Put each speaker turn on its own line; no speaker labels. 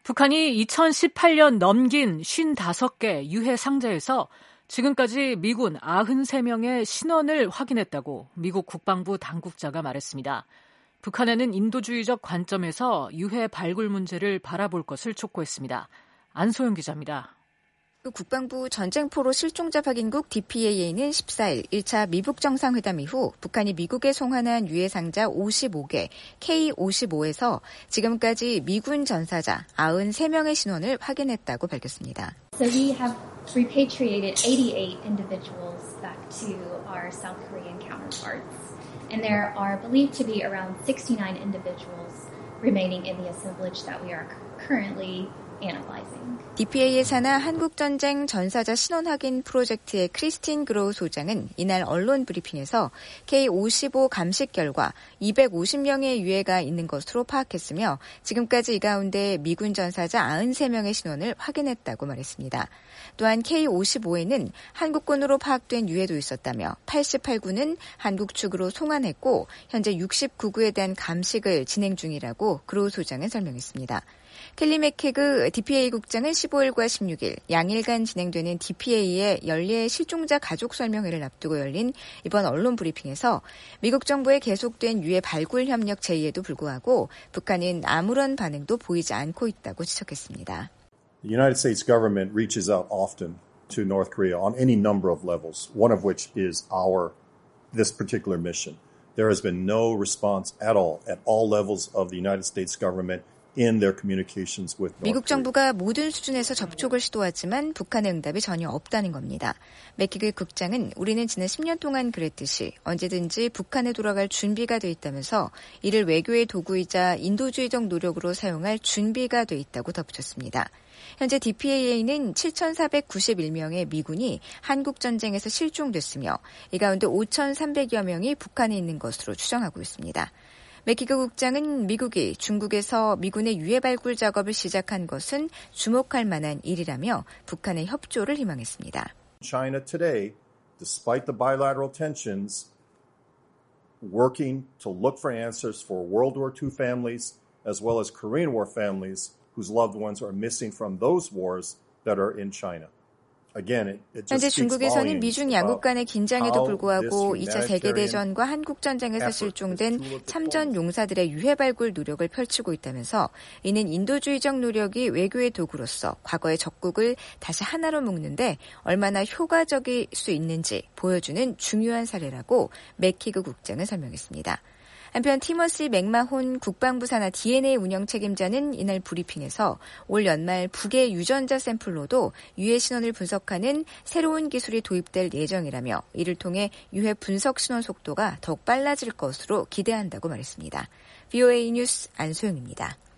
북한이 2018년 넘긴 55개 유해 상자에서 지금까지 미군 93명의 신원을 확인했다고 미국 국방부 당국자가 말했습니다. 북한에는 인도주의적 관점에서 유해 발굴 문제를 바라볼 것을 촉구했습니다. 안소영 기자입니다.
국방부 전쟁포로 실종자 확인국 DPAA는 14일 1차 미북 정상회담 이후 북한이 미국에 송환한 유해 상자 55개 K-55에서 지금까지 미군 전사자 93명의 신원을 확인했다고 밝혔습니다.
So we have repatriated 88 individuals back to our South Korean counterparts. And there are believed to be around 69 individuals remaining in the assemblage that we are currently analyzing.
DPA의 산하 한국전쟁 전사자 신원 확인 프로젝트의 크리스틴 그로우 소장은 이날 언론 브리핑에서 K-55 감식 결과 250명의 유해가 있는 것으로 파악했으며 지금까지 이 가운데 미군 전사자 93명의 신원을 확인했다고 말했습니다. 또한 K-55에는 한국군으로 파악된 유해도 있었다며 88구는 한국 측으로 송환했고 현재 69구에 대한 감식을 진행 중이라고 그로우 소장은 설명했습니다. 켈리 맥케그 DPA 국장은 15일과 16일 양일간 진행되는 DPA의 연례 실종자 가족 설명회를 앞두고 열린 이번 언론 브리핑에서 미국 정부의 계속된 유해 발굴 협력 제의에도 불구하고 북한은 아무런 반응도 보이지 않고 있다고 지적했습니다.
The United States government reaches out often to North Korea on any number of levels, one of which is this particular mission. There has been no response at all levels of the United States government in their communications with North Korea.
미국 정부가 모든 수준에서 접촉을 시도하지만 북한의 응답이 전혀 없다는 겁니다. 맥키그 국장은 우리는 지난 10년 동안 그랬듯이 언제든지 북한에 돌아갈 준비가 돼 있다면서 이를 외교의 도구이자 인도주의적 노력으로 사용할 준비가 돼 있다고 덧붙였습니다. 현재 DPAA는 7,491명의 미군이 한국전쟁에서 실종됐으며 이 가운데 5,300여 명이 북한에 있는 것으로 추정하고 있습니다. 맥키그 국장은 미국이 중국에서 미군의 유해 발굴 작업을 시작한 것은 주목할 만한 일이라며 북한의 협조를 희망했습니다.
China today, despite the bilateral tensions, working to look for answers for World War II families as well as Korean War families whose loved ones are missing from those wars that are in China.
현재 중국에서는 미중 양국 간의 긴장에도 불구하고 2차 세계대전과 한국전쟁에서 실종된 참전 용사들의 유해 발굴 노력을 펼치고 있다면서 이는 인도주의적 노력이 외교의 도구로서 과거의 적국을 다시 하나로 묶는데 얼마나 효과적일 수 있는지 보여주는 중요한 사례라고 맥키그 국장은 설명했습니다. 한편 티머시 맥마혼 국방부 산하 DNA 운영 책임자는 이날 브리핑에서 올 연말 북의 유전자 샘플로도 유해 신원을 분석하는 새로운 기술이 도입될 예정이라며 이를 통해 유해 분석 신원 속도가 더욱 빨라질 것으로 기대한다고 말했습니다. VOA 뉴스 안소영입니다.